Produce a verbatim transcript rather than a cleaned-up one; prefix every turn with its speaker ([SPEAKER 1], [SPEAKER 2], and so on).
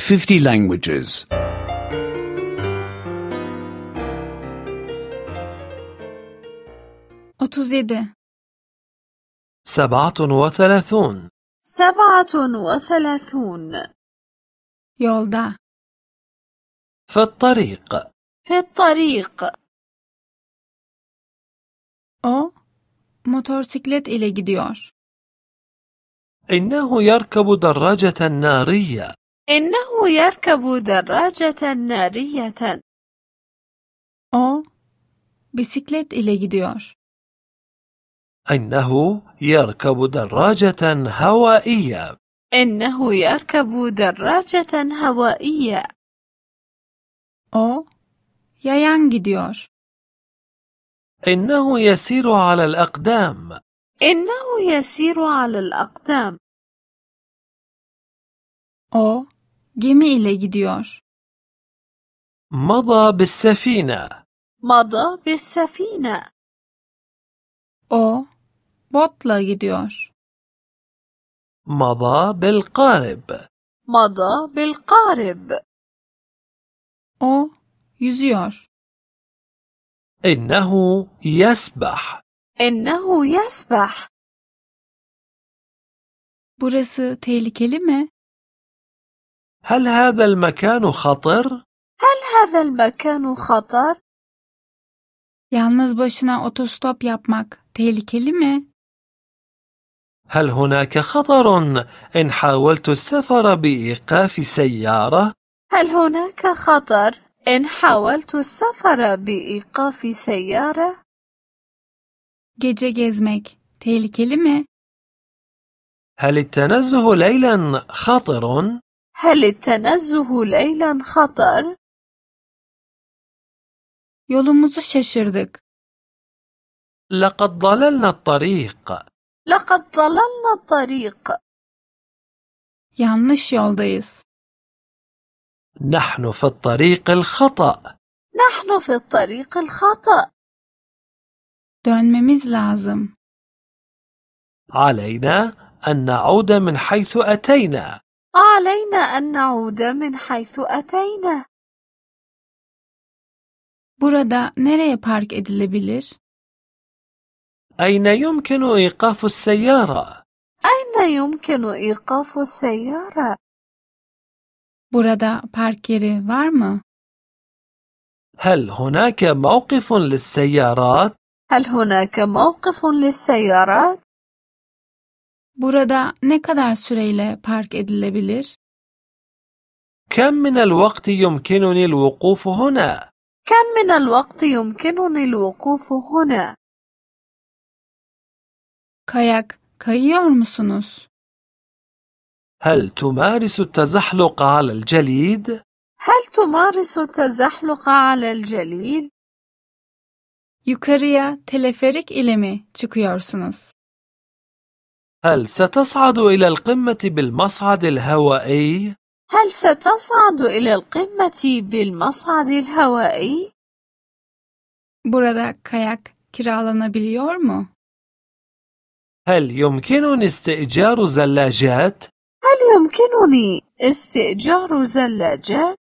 [SPEAKER 1] fifty languages.
[SPEAKER 2] otuz yedi.
[SPEAKER 3] سبعة وثلاثون.
[SPEAKER 4] سبعة وثلاثون.
[SPEAKER 2] Yolda.
[SPEAKER 3] في الطريق.
[SPEAKER 4] في الطريق.
[SPEAKER 2] O motosiklet ile gidiyor.
[SPEAKER 3] إنه يركب دراجة نارية.
[SPEAKER 4] إنه يركب دراجة نارية.
[SPEAKER 2] O bisiklet ile gidiyor.
[SPEAKER 3] إنه يركب دراجة هوائية.
[SPEAKER 4] إنه يركب دراجة هوائية.
[SPEAKER 2] O yayan gidiyor.
[SPEAKER 3] إنه يسير على الأقدام.
[SPEAKER 4] إنه يسير على الأقدام.
[SPEAKER 2] O gemi ile gidiyor.
[SPEAKER 3] مضى بالسفينة.
[SPEAKER 4] مضى بالسفينة.
[SPEAKER 2] O botla gidiyor.
[SPEAKER 3] مضى بالقارب.
[SPEAKER 4] مضى بالقارب.
[SPEAKER 2] O yüzüyor.
[SPEAKER 3] إنه يسبح.
[SPEAKER 4] إنه يسبح.
[SPEAKER 2] Burası tehlikeli mi?
[SPEAKER 3] هل هذا المكان خطر؟
[SPEAKER 4] هل هذا المكان خطر؟
[SPEAKER 2] Yalnız başına otostop yapmak tehlikeli mi?
[SPEAKER 3] هل هناك خطر إن حاولت السفر بإيقاف سيارة؟
[SPEAKER 4] هل هناك خطر إن حاولت السفر بإيقاف سيارة؟
[SPEAKER 2] Gece gezmek tehlikeli mi?
[SPEAKER 3] هل التنزه ليلا خطر؟
[SPEAKER 4] هل التنزه ليلا خطر؟
[SPEAKER 2] Yolumuzu şaşırdık.
[SPEAKER 3] لقد ضللنا الطريق.
[SPEAKER 4] لقد ضللنا الطريق.
[SPEAKER 2] Yanlış yoldayız.
[SPEAKER 3] نحن في الطريق الخطأ.
[SPEAKER 4] نحن في الطريق الخطأ.
[SPEAKER 2] Dönmemiz lazım.
[SPEAKER 3] علينا أن نعود من حيث أتينا.
[SPEAKER 4] علينا أن نعود من حيث أتينا.
[SPEAKER 2] Burada nereye park edilebilir?
[SPEAKER 3] أين يمكن إيقاف السيارة؟
[SPEAKER 4] أين يمكن إيقاف السيارة؟
[SPEAKER 2] Burada park yeri var mı?
[SPEAKER 3] هل هناك موقف للسيارات؟
[SPEAKER 4] هل هناك موقف للسيارات؟
[SPEAKER 2] Burada ne kadar süreyle park edilebilir?
[SPEAKER 3] كم من الوقت يمكنني الوقوف هنا؟
[SPEAKER 4] كم من الوقت يمكنني الوقوف هنا؟
[SPEAKER 2] Kayak kayıyor musunuz?
[SPEAKER 3] هل تمارس التزحلق على الجليد؟
[SPEAKER 4] هل تمارس التزحلق على الجليد؟
[SPEAKER 2] Yukarıya teleferik ile mi çıkıyorsunuz?
[SPEAKER 3] هل ستصعد إلى القمة بالمصعد الهوائي؟
[SPEAKER 4] هل ستصعد إلى القمة بالمصعد الهوائي؟
[SPEAKER 2] Burada kayak kiralanabiliyor mu?
[SPEAKER 3] هل يمكنني استئجار زلاجات؟
[SPEAKER 4] هل يمكنني استئجار زلاجات؟